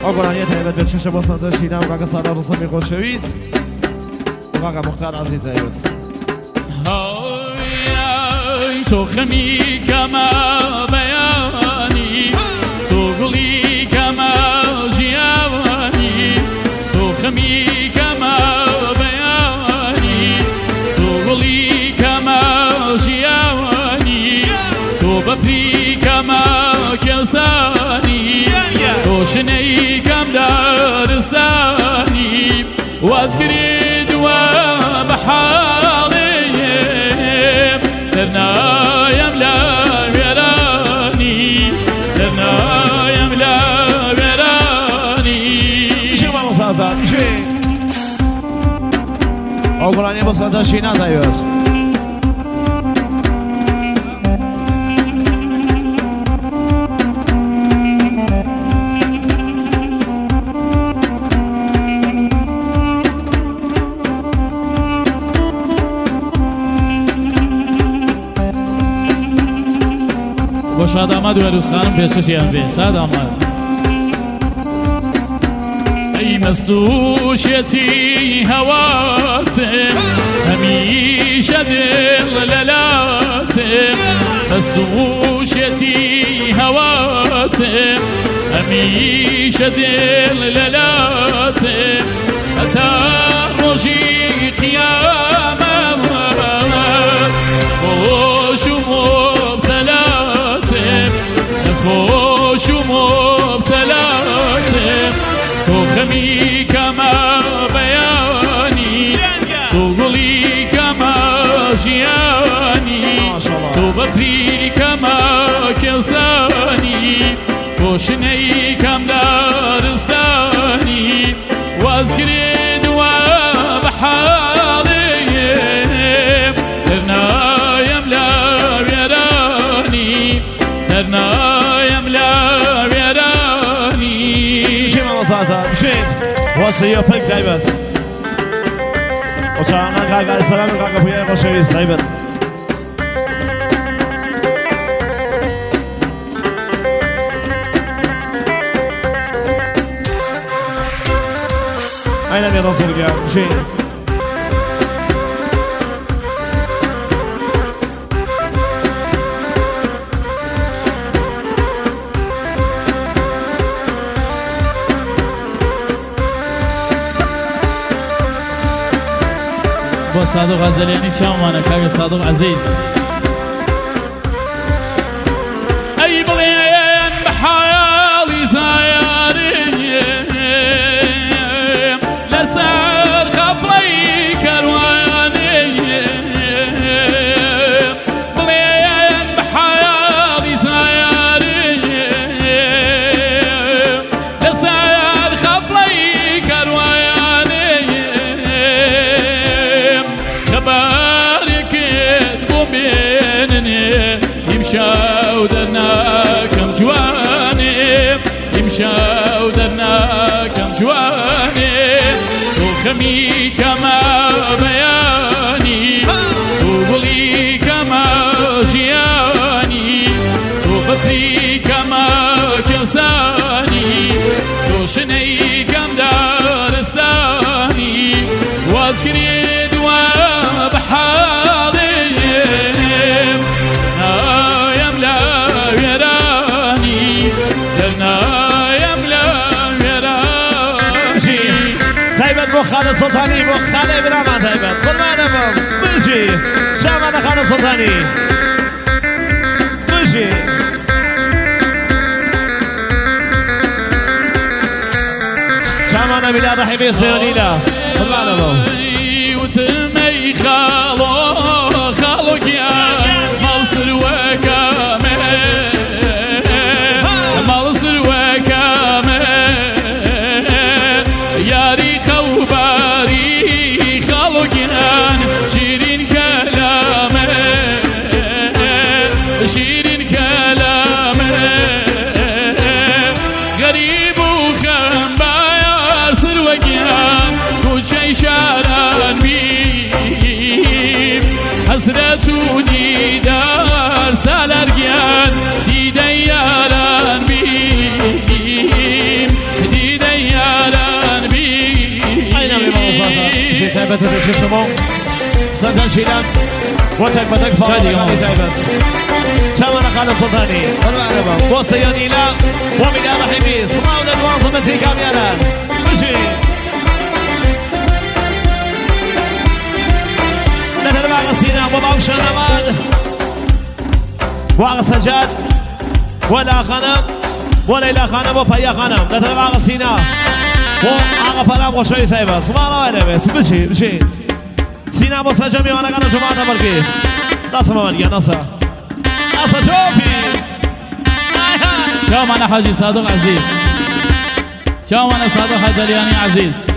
آگرانیت هیبت به چشم باسنده شیدم و که سالا رسومی خوشویز و که مختار عزیز هیبت تو خمی کما بیانی تو گلی کما جیانی تو خمی کما بیانی تو گلی کما جیانی تو بفری کما کسانی تو شنی کم دارستانی واز کرید و بحالیم درنا يملا ويراني درنا يملا ويراني شو ما مسازا شو آگرانی باسنده شینا دایوز شاد آمد و روز خانم پیششی هم بی شاد آمد ای مصدوشتی هواتم همیشه دل للاتم مصدوشتی هواتم همیشه دل للاتم اتا روزی قیامت خوش و خوش و مبتلاتم تو خمی کما بیانی تو گلی کما جیانی تو بفری کما کسانی تو شنی کم دارستانی واز گرید و بحالیم درنا یملا ویرانی درنا واسه پک دایبت وشانا کاغا سلام کاغا پویا خوشویز دایبت اینا میاد سرگیا چی با صادق عجلیانی چه آمانه که صادق عزیز ای بلین بحالی زایاریم لسر خفلی کروانیم بلین بحالی زایاریم لسر خفلی کروانیم يمشاو درنا كم جواني يمشاو درنا كم جواني تو خمي كما بياني تو بلي كما جياني تو بطري كما كساني تو شني كم دارستاني وازكريد وبحالي خانه سلطانی با خانه برام تایبت قربانم بشی شامان خانه سلطانی بشی شامان بلا رحمه سیونینا قربانم وتمي خالو خالو يا مصر وكامل مصر وكامل ياري خوباري خالو جنان شيرين كلامه شيرين كلامه غريب وخنبا يا سر وجهان كل شي شاران بي تایبت پیش شما سلطان شیلان و تک بتک فاقانی تایبت چمن خالد سلطانی و سیانیلا و میلاد رحیمی صماود الواصمتی کامیانا بشی نتر باغ سینا و باوش نماد واغ سجاد ولا خانم وليلى خانم وفيا خانم نتر باغ سینا و آقا فرام خوشوی سایبت سمالا ویده بیت بشی سینا بسا جمعیانه کنه جماعت برکی ناسا ممالگی ناسا شوفی چاو من حاجی صادق عزیز چاو من صادق حجالیانی عزیز